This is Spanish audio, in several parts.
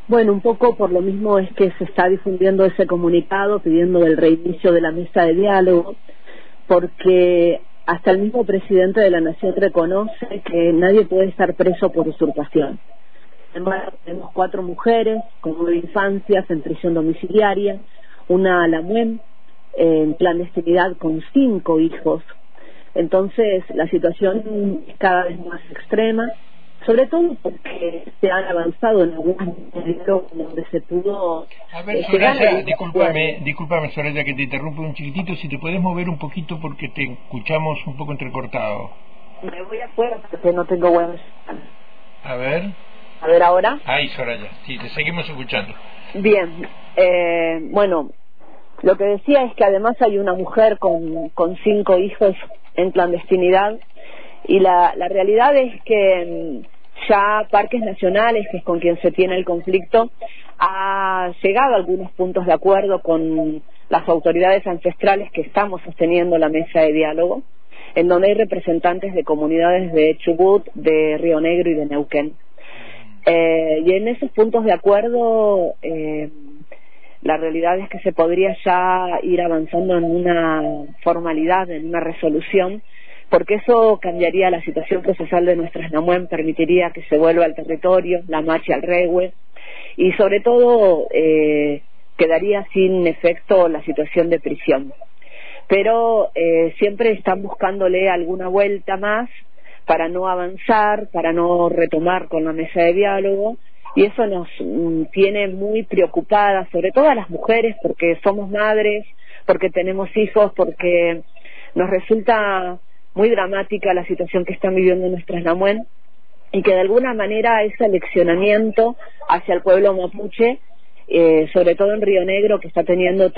Bueno, un poco por lo mismo es que se está difundiendo ese comunicado pidiendo el reinicio de la mesa de diálogo, porque hasta el mismo presidente de la Nación reconoce que nadie puede estar preso por usurpación. Además, tenemos 4 mujeres con 9 infancias en prisión domiciliaria, una Alamuén en clandestinidad con 5 hijos. Entonces, la situación es cada vez más extrema, sobre todo porque se han avanzado en algunas medidas donde se pudo... A ver, Soraya, discúlpame, Soraya, que te interrumpo un chiquitito, si te puedes mover un poquito porque te escuchamos un poco entrecortado. Me voy afuera porque no tengo web. A ver ahora. Ahí, Soraya, sí, te seguimos escuchando. Bien, bueno, lo que decía es que además hay una mujer con 5 hijos en clandestinidad, y la realidad es que ya Parques Nacionales, que es con quien se tiene el conflicto, ha llegado a algunos puntos de acuerdo con las autoridades ancestrales que estamos sosteniendo la mesa de diálogo, en donde hay representantes de comunidades de Chubut, de Río Negro y de Neuquén. Y en esos puntos de acuerdo, la realidad es que se podría ya ir avanzando en una formalidad, en una resolución, porque eso cambiaría la situación procesal de nuestras Namuén, permitiría que se vuelva al territorio, la marcha al Rehue, y sobre todo quedaría sin efecto la situación de prisión. Pero siempre están buscándole alguna vuelta más para no avanzar, para no retomar con la mesa de diálogo, y eso nos tiene muy preocupadas, sobre todo a las mujeres, porque somos madres, porque tenemos hijos, porque nos resulta muy dramática la situación que están viviendo nuestras Namuén, y que de alguna manera ese aleccionamiento hacia el pueblo mapuche, sobre todo en Río Negro, que está teniendo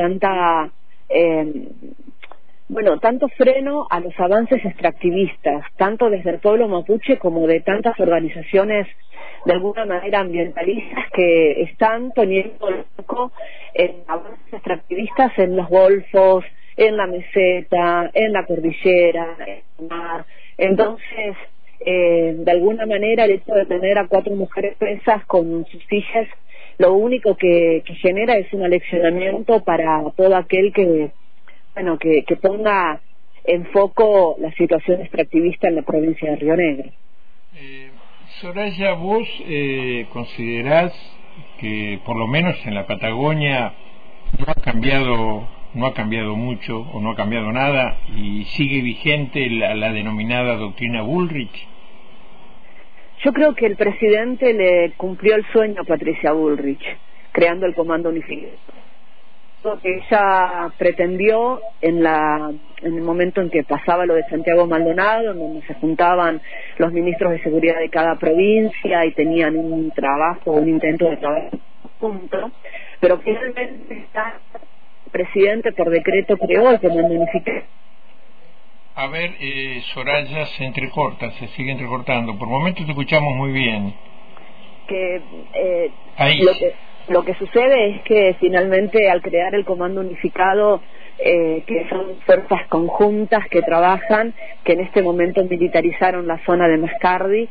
tanto freno a los avances extractivistas, tanto desde el pueblo mapuche como de tantas organizaciones de alguna manera ambientalistas que están poniendo el foco en avances extractivistas en los golfos, en la meseta, en la cordillera, en el mar. Entonces, de alguna manera el hecho de tener a 4 mujeres presas con sus hijas, lo único que genera es un aleccionamiento para todo aquel que ponga en foco la situación extractivista en la provincia de Río Negro. Soraya, ¿vos considerás que por lo menos en la Patagonia no ha cambiado mucho o no ha cambiado nada y sigue vigente la denominada doctrina Bullrich? Yo creo que el presidente le cumplió el sueño a Patricia Bullrich, creando el Comando Unificado. Lo que ella pretendió en el momento en que pasaba lo de Santiago Maldonado, en donde se juntaban los ministros de seguridad de cada provincia y tenían un intento de trabajo junto, pero finalmente el presidente por decreto creó el Comando Unificado. A ver, Soraya, se sigue entrecortando. Por momentos te escuchamos muy bien. Lo que sucede es que finalmente al crear el Comando Unificado, que son fuerzas conjuntas que trabajan, que en este momento militarizaron la zona de Mascardi,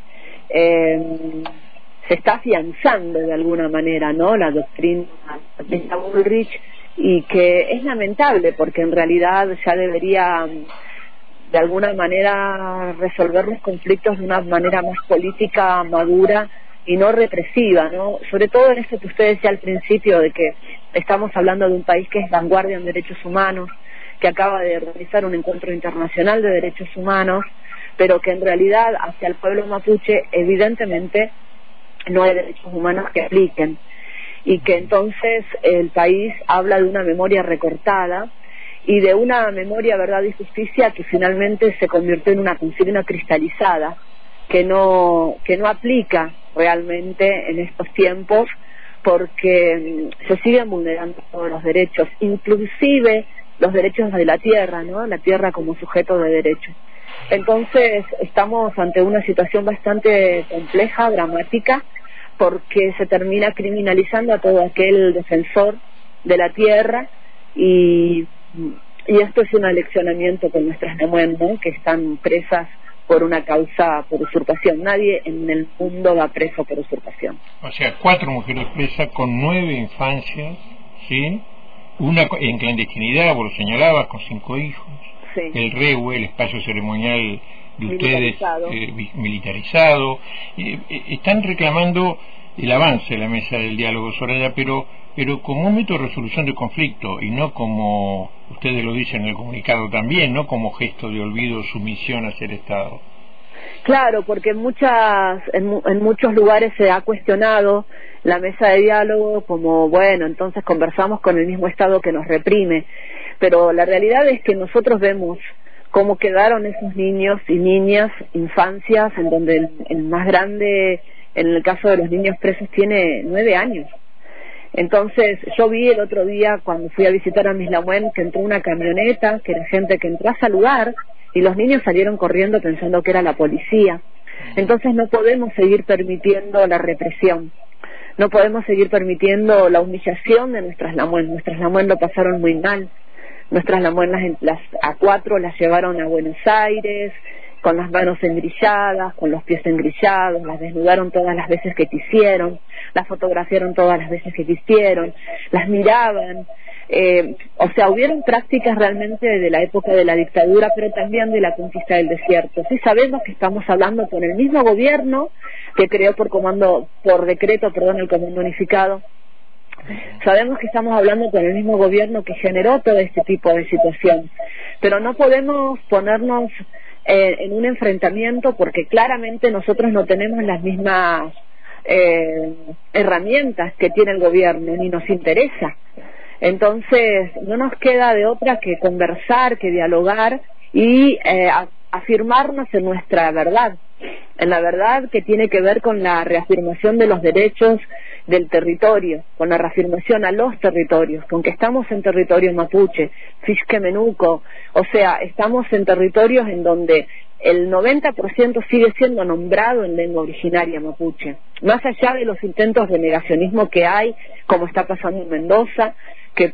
se está afianzando de alguna manera, ¿no?, la doctrina de Bullrich, y que es lamentable porque en realidad ya debería de alguna manera resolver los conflictos de una manera más política, madura y no represiva, ¿no? Sobre todo en esto que usted decía al principio, de que estamos hablando de un país que es vanguardia en derechos humanos, que acaba de realizar un encuentro internacional de derechos humanos, pero que en realidad hacia el pueblo mapuche evidentemente no hay derechos humanos que apliquen, y que entonces el país habla de una memoria recortada y de una memoria, verdad y justicia que finalmente se convirtió en una consigna cristalizada que no aplica realmente en estos tiempos, porque se siguen vulnerando todos los derechos, inclusive los derechos de la tierra, ¿no?, la tierra como sujeto de derecho. Entonces estamos ante una situación bastante compleja, dramática, porque se termina criminalizando a todo aquel defensor de la tierra, y esto es un aleccionamiento con nuestras Namuén, ¿no?, que están presas por una causa por usurpación. Nadie en el mundo va preso por usurpación. O sea, 4 mujeres presas con 9 infancias, ¿sí? Una en clandestinidad, vos lo señalabas, con 5 hijos. Sí. El REUE, el espacio ceremonial de Militarizado. ustedes, militarizado. Están reclamando el avance de la mesa del diálogo, Soraya, pero como un método de resolución de conflicto y no como ustedes lo dicen en el comunicado también, no como gesto de olvido o sumisión hacia el Estado. Claro, porque en muchos lugares se ha cuestionado la mesa de diálogo como, bueno, entonces conversamos con el mismo Estado que nos reprime, pero la realidad es que nosotros vemos cómo quedaron esos niños y niñas, infancias, en donde el más grande, en el caso de los niños presos, tiene 9 años. Entonces, yo vi el otro día, cuando fui a visitar a Mislahuén, que entró una camioneta, que era gente que entró a saludar, y los niños salieron corriendo pensando que era la policía. Entonces no podemos seguir permitiendo la represión, no podemos seguir permitiendo la humillación de nuestras Lamuén. Nuestras Lamuén lo pasaron muy mal. Nuestras Lamuén a 4 las llevaron a Buenos Aires, con las manos engrilladas, con los pies engrillados, las desnudaron todas las veces que quisieron, las fotografiaron todas las veces que quisieron, las miraban. O sea, hubieron prácticas realmente de la época de la dictadura, pero también de la conquista del desierto. Sí sabemos que estamos hablando con el mismo gobierno que creó por decreto, el Comando Unificado. Sabemos que estamos hablando con el mismo gobierno que generó todo este tipo de situación, pero no podemos ponernos en un enfrentamiento porque claramente nosotros no tenemos las mismas herramientas que tiene el gobierno, ni nos interesa. Entonces no nos queda de otra que conversar, que dialogar y afirmarnos en nuestra verdad, en la verdad que tiene que ver con la reafirmación de los derechos del territorio, con la reafirmación a los territorios, con que estamos en territorio mapuche, Fishquemenuco, o sea, estamos en territorios en donde el 90% sigue siendo nombrado en lengua originaria mapuche, más allá de los intentos de negacionismo que hay, como está pasando en Mendoza, que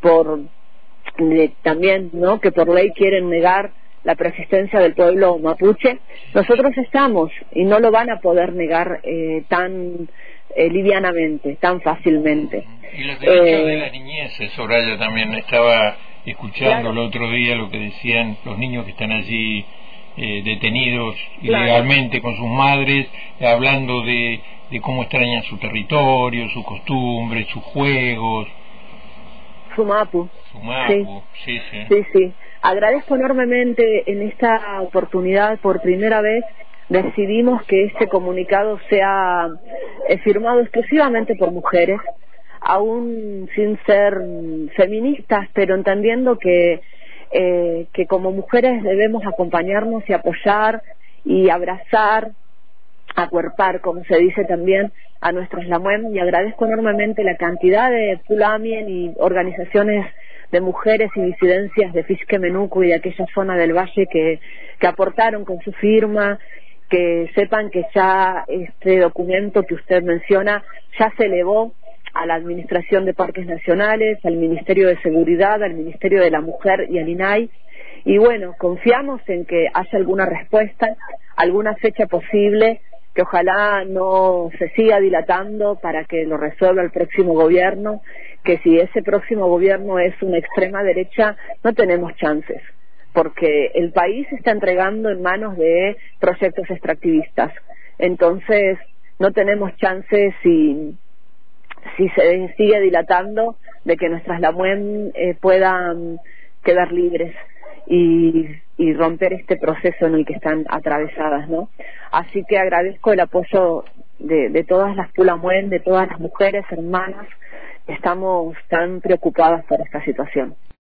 también, ¿no?, que por ley quieren negar la persistencia del pueblo mapuche. Nosotros estamos y no lo van a poder negar tan livianamente, tan fácilmente. Y los derechos de la niñez, Soraya, también estaba escuchando Claro. el otro día lo que decían los niños que están allí detenidos Claro. ilegalmente con sus madres, hablando de cómo extrañan su territorio, sus costumbres, sus juegos. Sumapu. Sí. Sí. Agradezco enormemente en esta oportunidad, por primera vez, decidimos que este comunicado sea firmado exclusivamente por mujeres, aún sin ser feministas, pero entendiendo que como mujeres debemos acompañarnos y apoyar y abrazar, acuerpar, como se dice también, a nuestros Lamuén, y agradezco enormemente la cantidad de Pulamien y organizaciones de mujeres y disidencias de Fishquemenuco y de aquella zona del valle que aportaron con su firma. Que sepan que ya este documento que usted menciona ya se elevó a la Administración de Parques Nacionales, al Ministerio de Seguridad, al Ministerio de la Mujer y al INAI, y bueno, confiamos en que haya alguna respuesta, alguna fecha posible, que ojalá no se siga dilatando para que lo resuelva el próximo gobierno, que si ese próximo gobierno es una extrema derecha, no tenemos chances, porque el país se está entregando en manos de proyectos extractivistas. Entonces, no tenemos chances si se sigue dilatando de que nuestras Lamuén puedan quedar libres y romper este proceso en el que están atravesadas, ¿no? Así que agradezco el apoyo de todas las Pulamuen, de todas las mujeres, hermanas, que estamos tan preocupadas por esta situación.